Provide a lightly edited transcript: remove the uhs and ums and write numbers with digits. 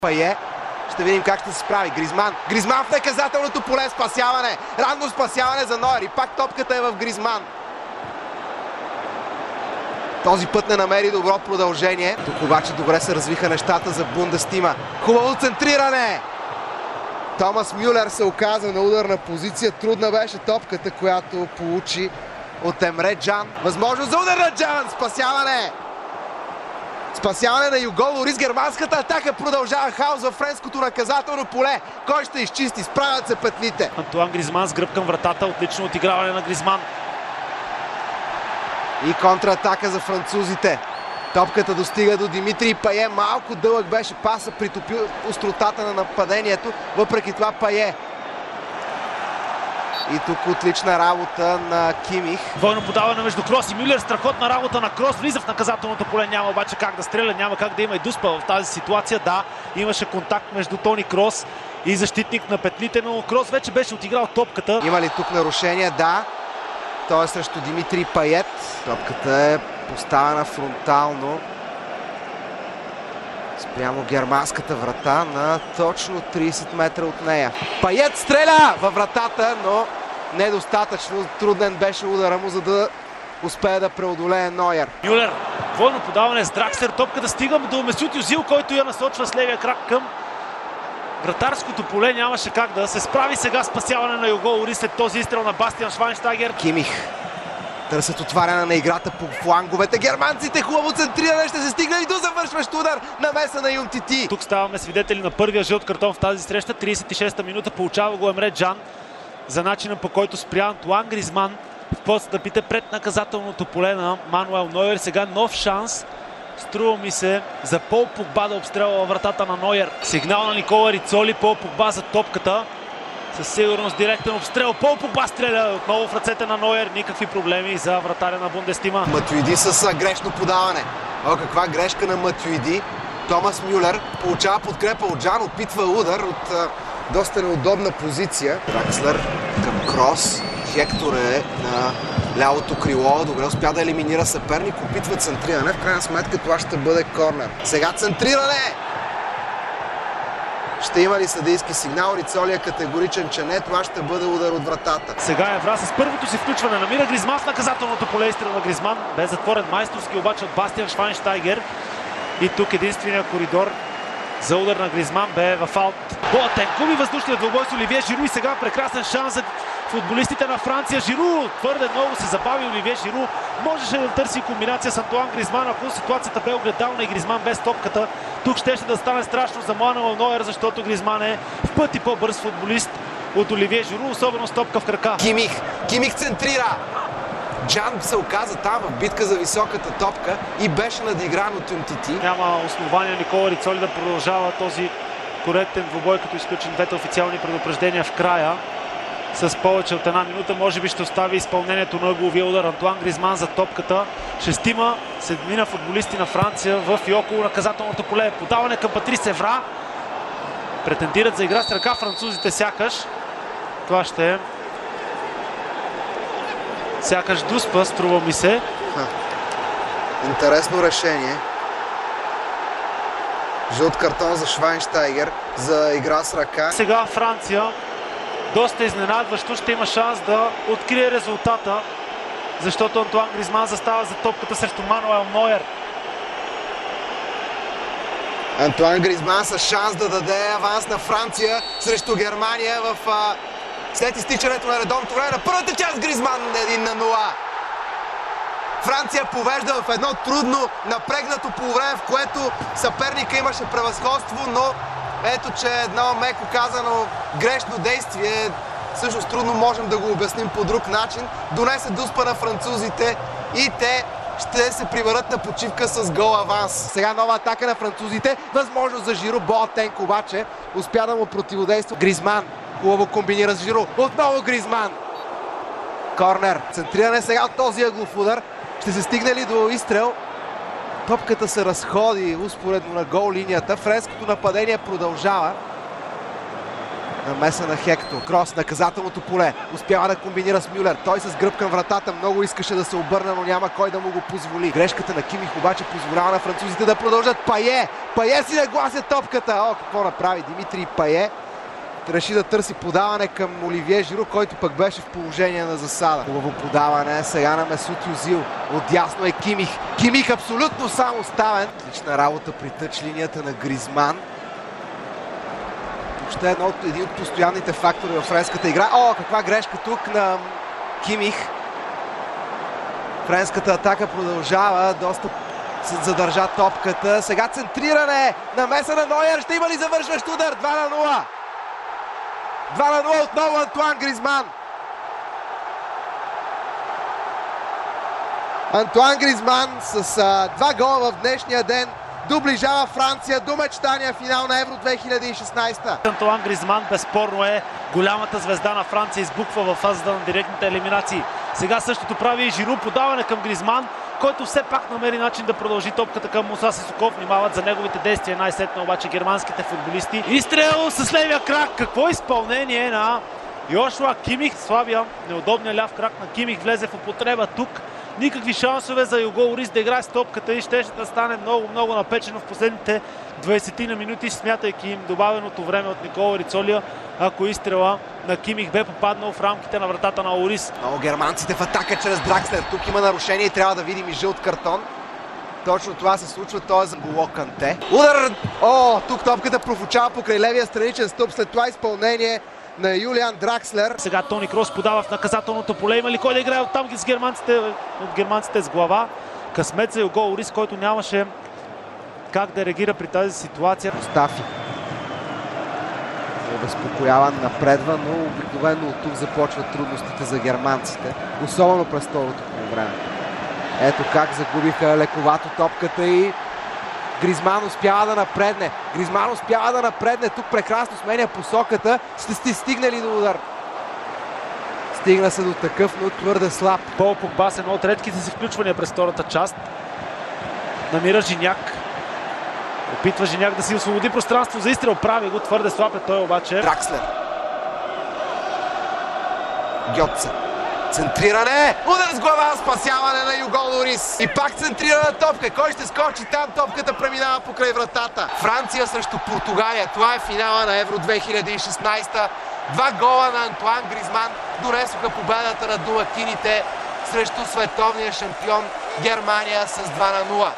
Пае. Ще видим как ще се справи. Гризман. Гризман в наказателното поле. Спасяване. Ранно спасяване за Нойер. И пак топката е в Гризман. Този път не намери добро продължение. Тук обаче добре се развиха нещата за Бундестима. Хубаво центриране! Томас Мюлер се оказа на ударна позиция. Трудна беше топката, която получи от Емре Джан. Възможност за удар на Джан! Спасяване! Спасяване на Юго Лорис. Германската атака продължава. Хаос във френското наказателно поле. Кой ще изчисти? Справят се петлите. Антуан Гризман с гръб към вратата. Отлично отиграване на Гризман. И контратака за французите. Топката достига до Димитрий Пае. Малко дълъг беше паса, притопи остротата на нападението. Въпреки това Пае. И тук отлична работа на Кимих. Двойно подаване между Крос и Мюлер. Страхотна работа на Крос. Влиза в наказателното поле. Няма обаче как да стреля. Няма как да има и дуспа в тази ситуация. Да, имаше контакт между Тони Крос и защитник на петлите, но Крос вече беше отиграл топката. Има ли тук нарушение? Да. Той е срещу Димитрий Пает. Топката е поставена фронтално спрямо германската врата на точно 30 метра от нея. Пает стреля във вратата, но недостатъчно. Труден беше удара му, за да успее да преодолее Нойер. Мюлер. Двойно подаване с Дракслер. Топката стига до Месут Юзил, който я насочва с левия крак към вратарското поле. Нямаше как да се справи. Сега спасяване на Юго Лорис след този изстрел на Бастиан Швайнщайгер. Кимих. Търсят отваряне на играта по фланговете. Германците хубаво центриране. Ще се стигне и до завършващ удар. Намеса на Юнтити. Тук ставаме свидетели на първия жълт картон в тази среща. 36-та минута. Получава го Емре Джан за начина, по който спря Антуан Гризман в подстъпите пред наказателното поле на Мануел Нойер. Сега нов шанс. Струва ми се за Пол Погба да обстрелва вратата на Нойер. Сигнал на Никола Рицоли. Пол Погба за топката. Със сигурност директен обстрел. Пол Погба стреля отново в ръцете на Нойер. Никакви проблеми за вратаря на Бундестима. Матюиди с грешно подаване. О, каква грешка на Матюиди. Томас Мюлер получава подкрепа от Джан. Опитва удар от доста неудобна позиция. Дракслер към Крос. Хектор е на лявото крило. Добре успя да елиминира съперник. Опитва центриране. В крайна сметка това ще бъде корнер. Сега центриране! Ще има ли съдийски сигнал? Рицоли е категоричен, че не. Това ще бъде удар от вратата. Сега Евра с първото си включване намира Гризман в наказателното поле. Изстрел на Гризман. Бе затворен майсторски обаче от Бастиан Швайнщайгер. И тук единствения коридор за удар на Гризман бе в аут. Боатен губи въздушният двубой с Оливие Жиру и сега прекрасен шанс за футболистите на Франция. Жиру твърде много се забави. Оливие Жиру можеше да търси комбинация с Антуан Гризман, ако ситуацията бе огледална и Гризман без топката. Тук щеше да стане страшно за Мануел Нойер, защото Гризман е в пъти по-бърз футболист от Оливие Жиру, особено с топка в крака. Кимих центрира. Джан се оказа там в битка за високата топка и беше надигран от Юнтити. Няма основания Никола Рицоли да продължава този коректен двубой, като изключим двете официални предупреждения в края. С повече от една минута може би ще остави изпълнението на ъгловия удар. Антуан Гризман за топката. Шестима, седмина футболисти на Франция в и около наказателното поле. Подаване към Патрис Евра. Претендират за игра с ръка французите сякаш. Това ще е сякаш дуспа, струва ми се. Интересно решение. Жълт картон за Швайнщайгер за игра с ръка. Сега Франция доста изненадващо ще има шанс да открие резултата, защото Антуан Гризман застава за топката срещу Мануел Нойер. Антуан Гризман с шанс да даде аванс на Франция срещу Германия след изтичането на редовното време на първата част. Гризман 1-0. Франция повежда в едно трудно, напрегнато полувреме, в което съперника имаше превъзходство, но ето, че едно меко казано грешно действие, всъщност трудно можем да го обясним по друг начин, донесе дуспа на французите и те ще се приберат на почивка с гол аванс. Сега нова атака на французите, възможност за Жиру. Боатенг обаче успя да му противодейства. Гризман хубаво комбинира с Жиру. Отново Гризман. Корнер. Центриране сега от този ъглов удар. Ще се стигне ли до изстрел? Топката се разходи успоредно на гол линията. Френското нападение продължава. Намеса на Хектор. Крос, наказателното поле. Успява да комбинира с Мюлер. Той с гръб към вратата много искаше да се обърне, но няма кой да му го позволи. Грешката на Кимих обаче позволява на французите да продължат. Пае! Пае си наглася топката! О, какво направи Димитрий Пае? Реши да търси подаване към Оливие Жиру, който пък беше в положение на засада. Хубаво подаване сега на Месут Юзил. Отдясно е Кимих. Кимих абсолютно сам оставен. Лична работа при тъч линията на Гризман. Въобще един от постоянните фактори в френската игра. О, каква грешка тук на Кимих. Френската атака продължава. Доста задържа топката. Сега центриране. Намеса на Нойер. Ще има ли завършващ удар? 2-0. 2-0 отново Антуан Гризман. Антуан Гризман с 2 гола в днешния ден доближава Франция до мечтания финал на Евро 2016. Антуан Гризман безспорно е голямата звезда на Франция, избухва във фазата на директните елиминации. Сега същото прави и Жиру, подаване към Гризман, който все пак намери начин да продължи топката към Муса Сисоков. Внимават за неговите действия най-сетне обаче германските футболисти. Изстрел с левия крак. Какво изпълнение на Йошуа Кимих. Слабия, неудобния ляв крак на Кимих влезе в употреба тук. Никакви шансове за Юго Лорис да играе с топката и ще да стане много напечено в последните 20 на минути, смятайки им добавеното време от Никола Рицолия, ако изстрела на Кимих бе попаднал в рамките на вратата на Лорис. Много германците в атака чрез Дракслер. Тук има нарушение и трябва да видим и жълт картон. Точно това се случва, той е за Голо Канте. Удар! О, тук топката профучава покрай левия страничен стълб, след това изпълнение на Юлиан Дракслер. Сега Тони Крос подава в наказателното поле. Има ли кой да играе оттам с германците с глава? Късмет за Юго Лорис, който нямаше как да реагира при тази ситуация. Мустафи. Обезпокояван напредва, но обикновено от тук започват трудностите за германците. Особено през второто полувреме. Ето как загубиха лековато топката и Гризман успява да напредне. Гризман успява да напредне. Тук прекрасно сменя посоката. Сте стигнали до удар. Стигна се до такъв, но твърде слаб. Пол Погба с едно от редките си включвания през втората част. Намира Жиняк. Опитва Жиняк да си освободи пространство за изстрел. Прави го. Твърде слаб е той обаче. Дракслер. Гьотце. Центриране! Удар с глава! Спасяване на Юго Лорис. И пак центрирана топка. Кой ще скочи там? Топката преминава покрай вратата. Франция срещу Португалия. Това е финала на Евро 2016. 2 гола на Антуан Гризман донесоха победата на домакините срещу световния шампион Германия с 2-0.